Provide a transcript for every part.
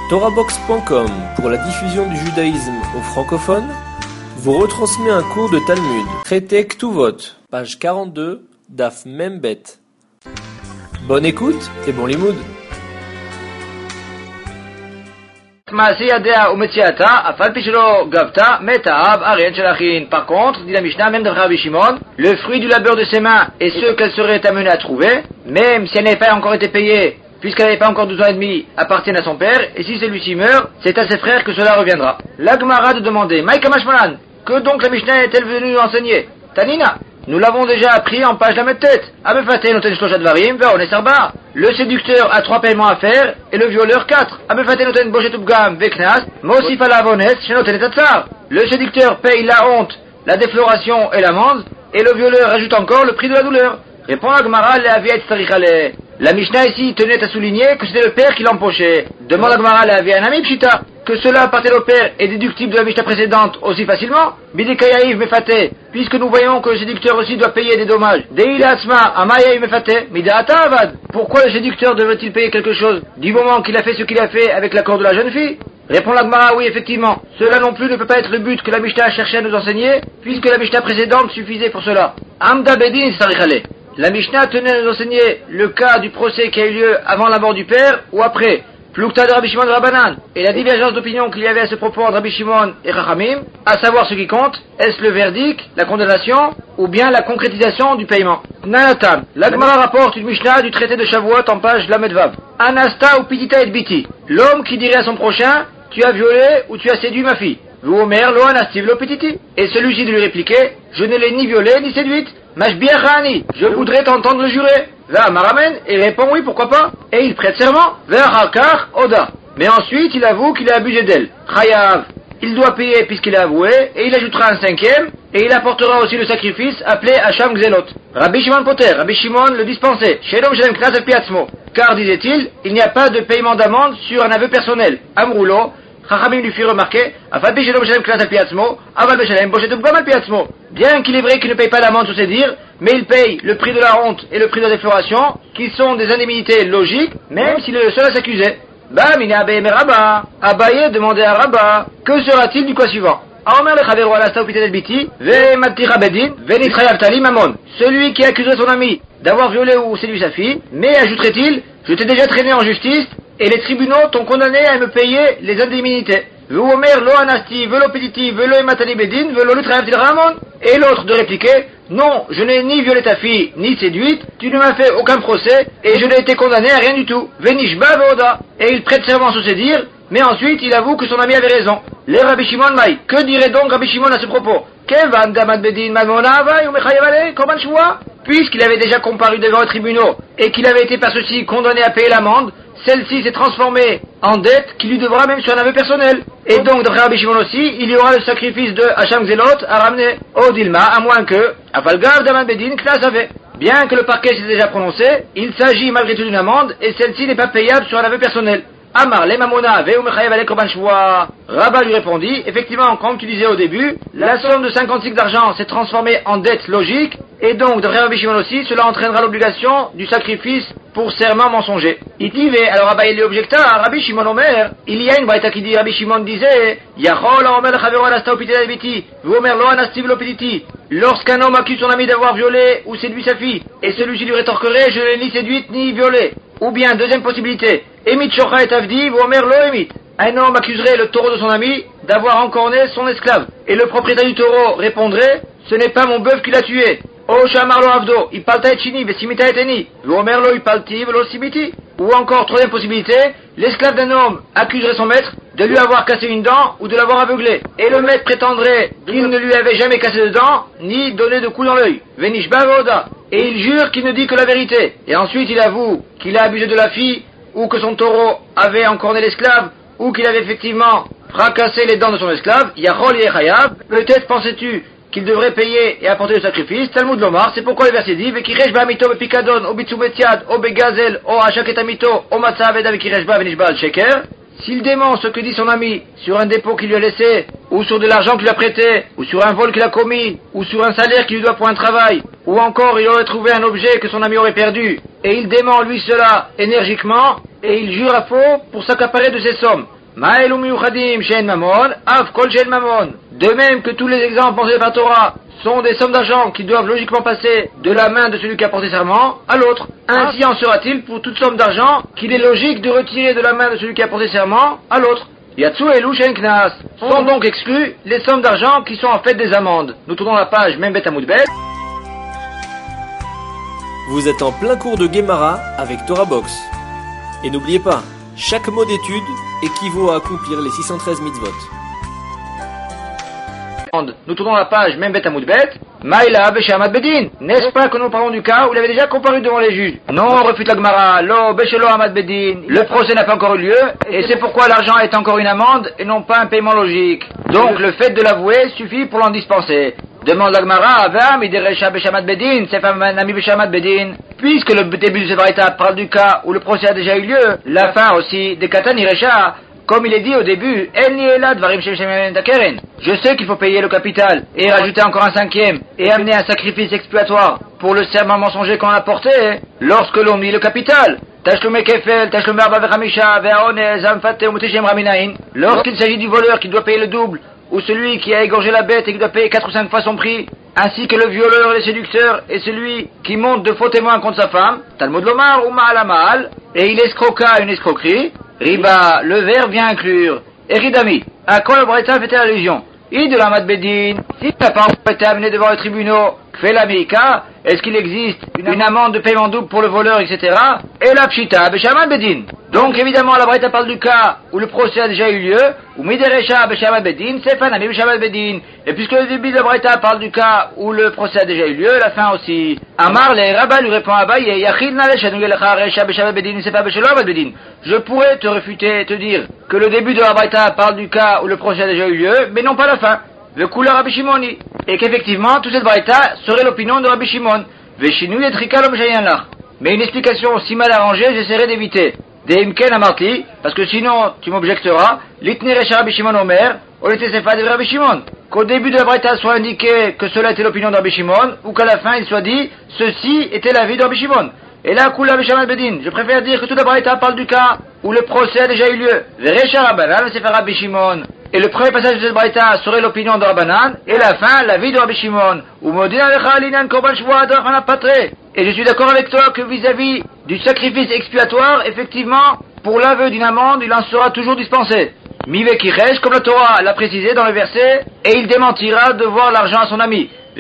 TorahBox.com, pour la diffusion du judaïsme aux francophones, vous retransmet un cours de Talmud, traité Ktuvot, page 42, Daf Membet. Bonne écoute et bon limoud. Par contre, dit la Mishnah, même d'après Rabbi Shimon, le fruit du labeur de ses mains et ceux qu'elle serait amenée à trouver, même si elle n'avait pas encore été payée, puisqu'elle n'avait pas encore 12 ans et demi, appartiennent à son père, et si celui-ci meurt, c'est à ses frères que cela reviendra. La Gemara de demander, Maïka Mashmalan, que donc la Mishnah est-elle venue nous enseigner? Tanina, nous l'avons déjà appris en page la tête. Abefate noten shlosha dvarim, ve'ones arba. Le séducteur a 3 paiements à faire, et le violeur 4. Abefate noten boshet ubgam, ve'knas, mosif ala avones, shenoten et tatsar. Le séducteur paye la honte, la défloration et l'amende, et le violeur ajoute encore le prix de la douleur. Répond la Gemara, le'aviet tzarichale. La Mishnah ici tenait à souligner que c'était le père qui l'empochait. Demande la Gemara, le'aviet anami pshita. Que cela partait au père est déductible de la Mishnah précédente aussi facilement. Bidekayaïv mefate. Puisque nous voyons que le séducteur aussi doit payer des dommages. Deila asma amayaïv mefate. Midata avad. Pourquoi le séducteur devrait-il payer quelque chose du moment qu'il a fait ce qu'il a fait avec l'accord de la jeune fille? Répond la Gemara, oui, effectivement. Cela non plus ne peut pas être le but que la Mishnah cherchait à nous enseigner, puisque la Mishnah précédente suffisait pour cela. Amda bedin sarichale. La Mishnah tenait à nous enseigner le cas du procès qui a eu lieu avant la mort du père ou après. Plukta de Rabbi Shimon Rabbanan, et la divergence d'opinion qu'il y avait à ce propos entre Rabbi Shimon et Chachamim, à savoir ce qui compte, est-ce le verdict, la condamnation, ou bien la concrétisation du paiement? Nanatan, la Gemara rapporte une Mishnah du traité de Shavuot en page Lamedvav. Anasta ou Pitita et Biti, l'homme qui dirait à son prochain, tu as violé ou tu as séduit ma fille. Vuomer lo anastiv lo pititi. Et celui-ci de lui répliquer, je ne l'ai ni violée ni séduite. Mashbiachani, je voudrais t'entendre le jurer. Va Maramen, et répond oui, pourquoi pas. Et il prête serment. Vers Hakar, Oda. Mais ensuite, il avoue qu'il a abusé d'elle. Chayav. Il doit payer puisqu'il a avoué, et il ajoutera un 5e, et il apportera aussi le sacrifice appelé Hacham Gzelot. Rabbi Shimon Poter, Rabbi Shimon le dispensait. Shelom Shelem Knas Piatzmo. Car, disait-il, il n'y a pas de paiement d'amende sur un aveu personnel. Amroulo. Chachamim lui fit remarquer, bien qu'il est vrai qu'il ne paye pas l'amende sur ses dires, mais il paye le prix de la honte et le prix de la défloration, qui sont des indemnités logiques, même s'il est le seul à s'accuser. Abaye demandait à Rabba, que sera-t-il du cas suivant? Celui qui accuserait son ami d'avoir violé ou séduit sa fille, mais ajouterait-il, je t'ai déjà traîné en justice, et les tribunaux t'ont condamné à me payer les indemnités. Et l'autre de répliquer, non, je n'ai ni violé ta fille, ni séduite, tu ne m'as fait aucun procès, et je n'ai été condamné à rien du tout. Venishba veoda. Et il prête serment sur ses dires, mais ensuite il avoue que son ami avait raison. Les Rabbi Shimon Maï, que dirait donc Rabbi Shimon à ce propos? Puisqu'il avait déjà comparu devant les tribunaux, et qu'il avait été par ceci condamné à payer l'amende, celle-ci s'est transformée en dette qui lui devra même sur un aveu personnel. Et donc, d'après Rabbi Shimon aussi, il y aura le sacrifice de Hacham Gzelot à ramener au Dilma, à moins que, Afalgav Daman Bedin Knas avait. Bien que le parquet s'est déjà prononcé, il s'agit malgré tout d'une amende, et celle-ci n'est pas payable sur un aveu personnel. Amar le mamona veu mechayev ale korban shvoa. Rabba lui répondit, effectivement, comme tu disais au début, la somme de 50 cycles d'argent s'est transformée en dette logique, et donc, d'après Rabbi Shimon aussi, cela entraînera l'obligation du sacrifice pour serment mensonger. Itive, alors Rabba il lui objecta, Rabbi Shimon Omer, il y a une braïta qui dit, Rabbi Shimon disait, Yachol Omer lechavero anasta ou pitita biti, Vuomer lo anastiv lo pititi. Lorsqu'un homme accuse son ami d'avoir violé ou séduit sa fille, et celui-ci lui rétorquerait, je ne l'ai ni séduite ni violée. Ou bien, deuxième possibilité, Emit shocha et avdi, Vuomer lo emit. Un homme accuserait le taureau de son ami d'avoir encorné son esclave. Et le propriétaire du taureau répondrait, ce n'est pas mon bœuf qui l'a tué. O shamarlo avdo, ipalta et chini, vesimita et eni, Vuomerlo ipalti, velo simiti. Ou encore, troisième possibilité, l'esclave d'un homme accuserait son maître de lui avoir cassé une dent ou de l'avoir aveuglé. Et le maître prétendrait qu'il ne lui avait jamais cassé de dent, ni donné de coups dans l'œil. Venishba voda. Et il jure qu'il ne dit que la vérité. Et ensuite il avoue qu'il a abusé de la fille, ou que son taureau avait encorné l'esclave, ou qu'il avait effectivement fracassé les dents de son esclave. Yachol yechayab. Peut-être pensais-tu qu'il devrait payer et apporter le sacrifice. Talmud Lomar, c'est pourquoi le verset dit Vekiresh ba'amito bepikadon, o bitsumetiad, o begazel, o achaketamito, o matza aveda vekiresh ba venishba al sheker. S'il dément ce que dit son ami sur un dépôt qu'il lui a laissé, ou sur de l'argent qu'il lui a prêté, ou sur un vol qu'il a commis, ou sur un salaire qu'il lui doit pour un travail, ou encore il aurait trouvé un objet que son ami aurait perdu, et il dément lui cela énergiquement, et il jure à faux pour s'accaparer de ces sommes. Ma'elu miyuchadim she'en mamon, af kol she'en mamon. De même que tous les exemples mentionnés par Torah sont des sommes d'argent qui doivent logiquement passer de la main de celui qui a porté serment à l'autre. Ainsi en sera-t-il pour toute somme d'argent qu'il est logique de retirer de la main de celui qui a porté serment à l'autre. Yatsu elu she'en knas. Sont donc exclus les sommes d'argent qui sont en fait des amendes. Nous tournons la page Mem Bet Amud Bet. Vous êtes en plein cours de Gemara avec Torah Box. Et n'oubliez pas, chaque mot d'étude équivaut à accomplir les 613 mitzvot. Nous tournons la page Mem Bet Amud Bet. Maïla Beshamad Bedin. N'est-ce pas que nous parlons du cas où il avait déjà comparu devant les juges? Non, refute la Gemara. Lo Beshelo Amad Bedin. Le procès n'a pas encore eu lieu, et c'est pourquoi l'argent est encore une amende et non pas un paiement logique. Donc le fait de l'avouer suffit pour l'en dispenser. Demande la Gemara, Avam, Ideresha Beshamad Bedin, c'est pas un ami Beshamad Bedin. Puisque le début de cette braïta parle du cas où le procès a déjà eu lieu, la fin aussi, des Katan Iresha, comme il est dit au début, je sais qu'il faut payer le capital, et rajouter encore un cinquième, et amener un sacrifice expiatoire pour le serment mensonger qu'on a porté, lorsque l'on nie le capital. Lorsqu'il s'agit du voleur qui doit payer le double, ou celui qui a égorgé la bête et qui doit payer 4 ou 5 fois son prix, ainsi que le violeur et le séducteur, et celui qui monte de faux témoins contre sa femme, Talmud Lomar ou Ma'al Amal, et il escroqua une escroquerie, Riba, le verbe vient inclure. Eridami, à quoi le Braïta fait allusion? De la Bedin, si la parole été amenée devant le tribunal, fait la Mika, est-ce qu'il existe une amende de paiement double pour le voleur, etc. Et la Pshita, Beshamad Bedin. Donc évidemment, la Braïta parle du cas où le procès a déjà eu lieu, ou Mideresha Beshamad Bedin, c'est Fanami Beshamad Bedin. Et puisque le début de la Braïta parle du cas où le procès a déjà eu lieu, la fin aussi. Amar, les Rabba lui répond à Abaye, Yachid Naleshanugelecha Resha Beshamad Bedin, c'est pas Beshelo Bedin. Je pourrais te réfuter, te dire que le début de la Braïta parle du cas où le procès a déjà eu lieu, mais non pas la fin. Le couleur Rabbi Shimoni. Et qu'effectivement, toute cette braïta serait l'opinion de Rabbi Shimon. Veshinu yetrika l'homme lach. Mais une explication si mal arrangée, j'essaierai d'éviter. Deimken amartli, parce que sinon, tu m'objecteras, litne recha Rabbi Shimon Omer, olete sefa de Rabbi Shimon. Qu'au début de la braïta soit indiqué que cela était l'opinion de Rabbi Shimon, ou qu'à la fin il soit dit, ceci était l'avis de Rabbi Shimon. Et là, Kula Beshamad Bedin, je préfère dire que toute la braïta parle du cas où le procès a déjà eu lieu. Verecha Rabbanan, c'est Rabbi Shimon. Et le premier passage de cette braïta serait l'opinion de Rabbanan, et la fin, l'avis de Rabbi Shimon. Et je suis d'accord avec toi que vis-à-vis du sacrifice expiatoire, effectivement, pour l'aveu d'une amende, il en sera toujours dispensé. Mive Kiresh, comme la Torah l'a précisé dans le verset, et il démentira de voir l'argent à son ami. Et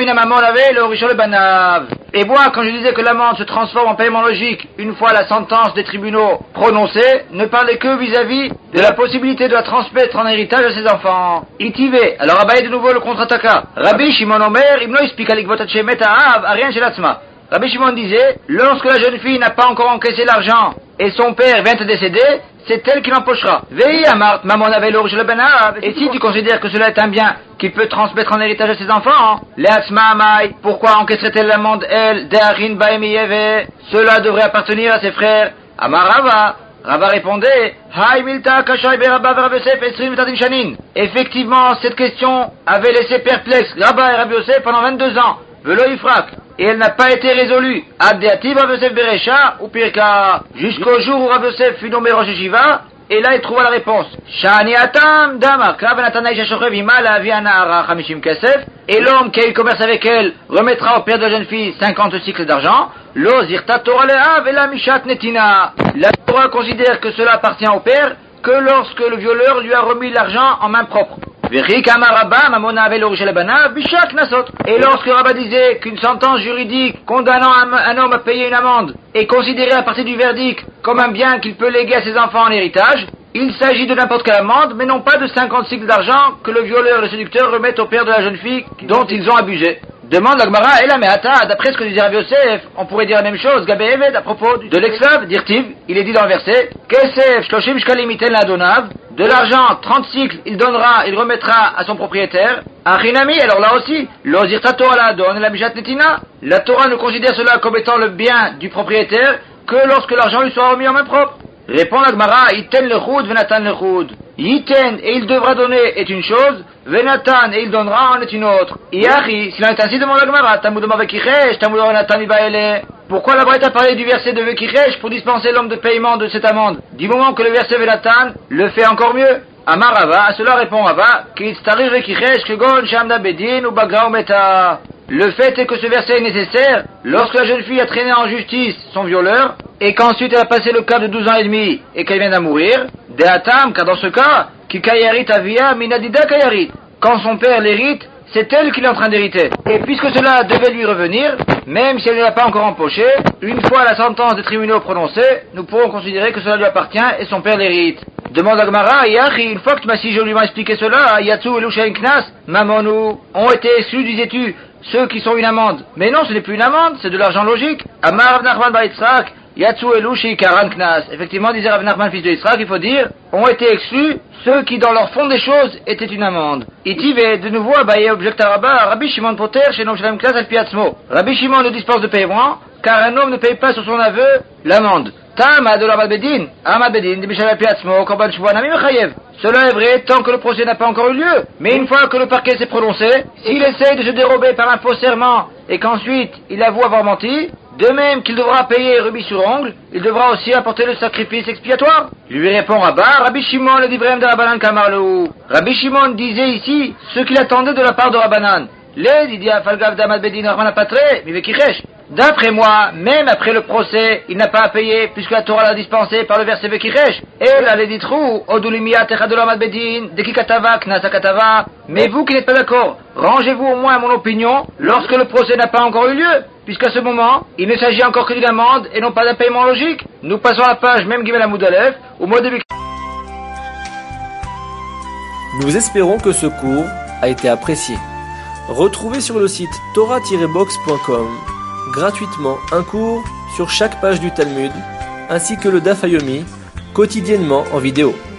moi, quand je disais que l'amende se transforme en paiement logique une fois la sentence des tribunaux prononcée, ne parlait que vis-à-vis de la possibilité de la transmettre en héritage à ses enfants. Itivé. Alors Abaye de nouveau le contre-attaqua. Rabbi Shimon Omer, Imno explique à l'ikvotache meta'av, Arien Shelatzma. Rabbi Shimon disait, lorsque la jeune fille n'a pas encore encaissé l'argent et son père vient à décéder, c'est elle qui l'empochera. Vei amart, maman avait l'orge le benav. Et si tu considères que cela est un bien qu'il peut transmettre en héritage à ses enfants, leatzma amai, pourquoi encaisserait-elle l'amende, elle, de'arin baemiyeve? Cela devrait appartenir à ses frères. Amarava. Rava répondait, Hai milta kashai berabba verabesef esrim v'tadin shanin. Effectivement, cette question avait laissé perplexe Rabba et Rabbi Yosef pendant 22 ans. Velo ifrak. Et elle n'a pas été résolue. Addeativ Rav Yosef Berecha ou Pirka. Jusqu'au jour où Rav Yosef fut nommé Rosh Yeshiva, et là il trouva la réponse. Shani atam damar krav natanai shashochev ima la viana 50 kesef. Et l'homme qui a eu commerce avec elle remettra au père de la jeune fille 50 cycles d'argent. Lo zirta Torah le'av et la mishat netina. La Torah considère que cela appartient au père que lorsque le violeur lui a remis l'argent en main propre. Et lorsque Rabba disait qu'une sentence juridique condamnant un homme à payer une amende est considérée à partir du verdict comme un bien qu'il peut léguer à ses enfants en héritage, il s'agit de n'importe quelle amende, mais non pas de 50 cycles d'argent que le violeur et le séducteur remettent au père de la jeune fille dont ils ont abusé. Demande la Gemara, et la Me'ata, d'après ce que disait Rav Yosef, on pourrait dire la même chose, Gabé Eved, à propos de l'esclave, dirtiv, il est dit dans le verset, Kesef, Shloshim Shkalim Iten la Donav, de l'argent, 30 cycles, il remettra à son propriétaire. Achinami, alors là aussi, Lozirta Torah la donne, la Bijat Netina, la Torah ne considère cela comme étant le bien du propriétaire que lorsque l'argent lui soit remis en main propre. Répond la Gemara, Iten le Choud, Venatan le Choud. Yiten, et il devra donner, est une chose, Venatan, et il donnera, en est une autre. Iachi, s'il en est ainsi, demande la Gemara, Tamudoma Vekichesh, Tamudoma Venatan Ibaele. Pourquoi la Braït a parlé du verset de Vekichesh pour dispenser l'homme de paiement de cette amende? Du moment que le verset Venatan le fait encore mieux. Amar Rava, à cela répond Rava, Kitstari Vekichesh, Kegon, Shamda Bedin, ou Bagra Meta. Le fait est que ce verset est nécessaire lorsque la jeune fille a traîné en justice son violeur et qu'ensuite elle a passé le cap de 12 ans et demi et qu'elle vient d'en mourir. Deatam, car dans ce cas, Kikayarit Avia Minadida Kayarit. Quand son père l'hérite, c'est elle qui est en train d'hériter. Et puisque cela devait lui revenir, même si elle ne l'a pas encore empoché, une fois la sentence des tribunaux prononcée, nous pourrons considérer que cela lui appartient et son père l'hérite. Demande à Gemara, Yachi, une fois que tu m'as si joliment expliqué cela, Yatsu et Lusha Knas, Mamonu, ont été exclus, disais-tu, ceux qui sont une amende. Mais non, ce n'est plus une amende, c'est de l'argent logique. Amar Rav Nachman bar Yitzhak, Yatsu Elushi Karan Knas. Effectivement, disait Rav Nachman, fils de Yitzhak, il faut dire, ont été exclus ceux qui, dans leur fond des choses, étaient une amende. Itive, de nouveau, Abaye objecte à Rabbi Shimon Poter, chez Nom Shalem Knas al Piatzmo. Rabbi Shimon ne dispense de paiement, car un homme ne paye pas sur son aveu l'amende. Tama de l'Amad Bedin, Amad Bedin, de Bishal al Piatzmo, Korban Shuvah Nami Mechayev. Cela est vrai tant que le procès n'a pas encore eu lieu. Mais une fois que le parquet s'est prononcé, s'il essaye de se dérober par un faux serment et qu'ensuite il avoue avoir menti, de même qu'il devra payer rubis sur ongle, il devra aussi apporter le sacrifice expiatoire. Lui répond Rabba, Rabbi Shimon le divrem de Rabbanan Kamarlou. Rabbi Shimon disait ici ce qu'il attendait de la part de Rabbanan. Les Didia Falgav d'Amad Bedin Rahman Patre, Mivekichesh. D'après moi, même après le procès, il n'a pas à payer puisque la Torah l'a dispensé par le verset Vekichesh. Et la Léditrou, Odulimiat Echadol Bedin, Dekikatava, Knasakatava. Mais vous qui n'êtes pas d'accord, rangez-vous au moins à mon opinion lorsque le procès n'a pas encore eu lieu, puisqu'à ce moment, il ne s'agit encore que d'une amende et non pas d'un paiement logique. Nous passons à la page même Gimel Amoudalef, au mot de Nous espérons que ce cours a été apprécié. Retrouvez sur le site torah-box.com gratuitement un cours sur chaque page du Talmud, ainsi que le Daf Yomi, quotidiennement en vidéo.